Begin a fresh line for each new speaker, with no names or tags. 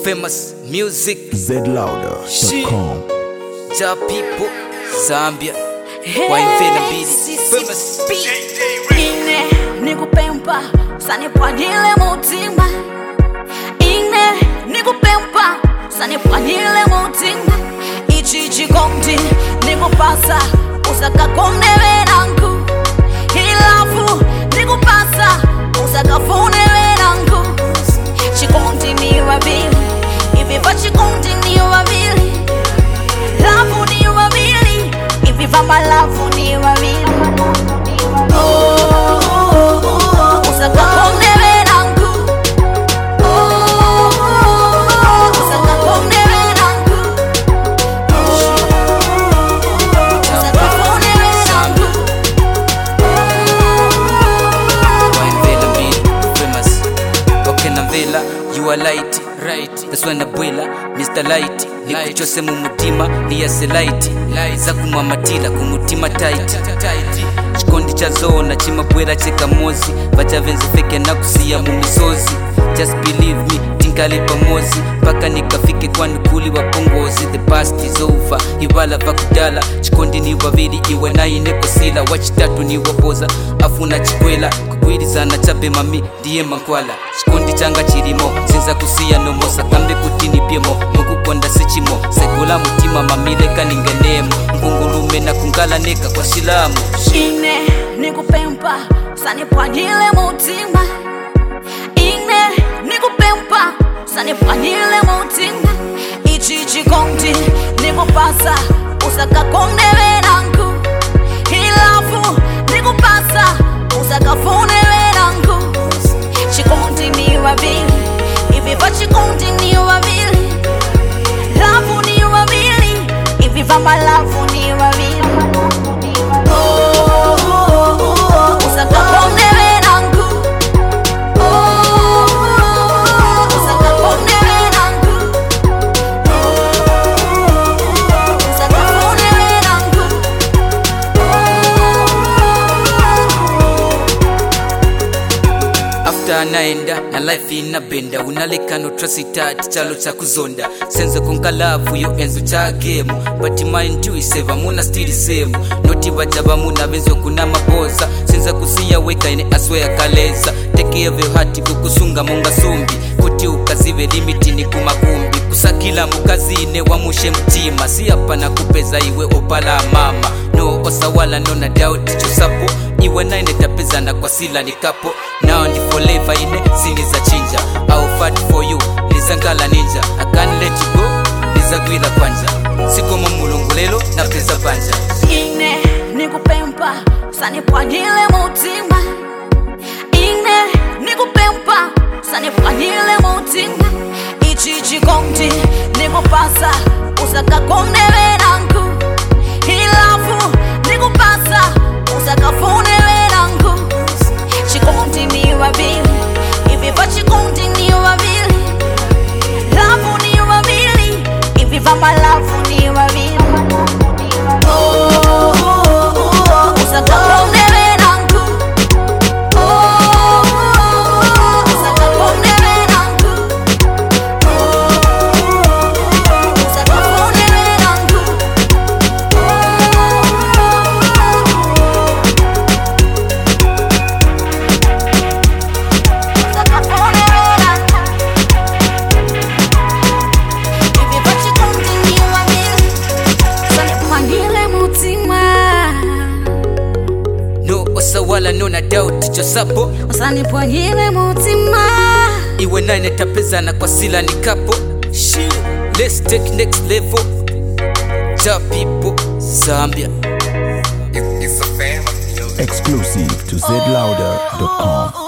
famous music
zlouder.com.
Ja people Zambia Waimvela mbili famous
Ine nikupempa sanipwanile mutima. Ine nikupempa sanipwanile mutima. Ichi chikondi nikupasa usakakone venangu. Hilafu nikupasa usakafune venangu. Chikondi ni wabili iviva chikondi ni wabili. Lafu ni wabili iviva malafu ni wabili. Usakakone venangu. Usakakone venangu. Usakakone venangu.
Waimvela mbili famous Okay na vela you are light right that's when abwela Mr. Light nikuchose mu mutima niyase light za kumwa matila kumutima tight chikondi cha zona chimabwera cheka mozi bacha venze feke na kusia mu misozi just believe me tinkale pamozi paka nikafike kwa nukuli wa pongozi the past is over ibala vakudala chikondi ni wavili iwe na ineko sila wachitatu ni wapoza afuna chikwela kukwilizana chape mami ndiye mankwala chikondi changa chirimo sinza kusia nomosa kambe kutini piemo mukukonda sichimo segula mutima mamileka ningenemo ngungulume na kungala neka kwa shilamu
Ine nikupempa sanipwanile mutima. Ine nikupempa sanipwanile mutima. Ichi chikondi nikupasa usakakone venangu. Hilafu nikupasa usakafune venangu. Chikondi ni wabili iviva chikondi ni wabili. Lafu ni wabili iviva malafu ni wabili. Usakakone venangu. Usakakone venangu. Usakakone venangu.
After anaenda na life inabenda unaleka no trust it chalo cha kuzonda senzo konkalavu yo enzo cha game but mind you iseva muna still same noti bajaba muna benzo kuna maboza senza kusia weka ine aswe kaleza take care of your heart kukusunga munga sumbi kuti ukazive limit ni kumakumbi kusakila mukazine wa mushe mtima si hapa na kupeza iwe opala mama no osawala no na doubt chosapo iwe na ine tapezana kwa sila ni kapo now ni forever ine sini za chinja I'll fight for you nizangala ninja I can't let you go nizagwila kwanja sikomo mulungulelo na pesa banja
Ine nikupempa sanipwanile mutima. Ine nikupempa sanipwanile mutima. Ichi chikondi nikupasa usakakone venangu. Hilafu nikupasa usakafune venangu. Chikondi ni wabili iviva chikondi ni wabili. Lafu ni wabili iviva malafu ni wabili. Usakakone venangu. Usakakone venangu. Usakakone venangu. Usakakone venangu. Iviva chikondi ni wabili. Sanipwanile mutima.
no osawala no na doubt chosapo
Usanipwanyile mutima.
iwe na ine tapezana kwa sila ni kapo shit let's take next level ja people Zambia
Exclusive to zlouder.com.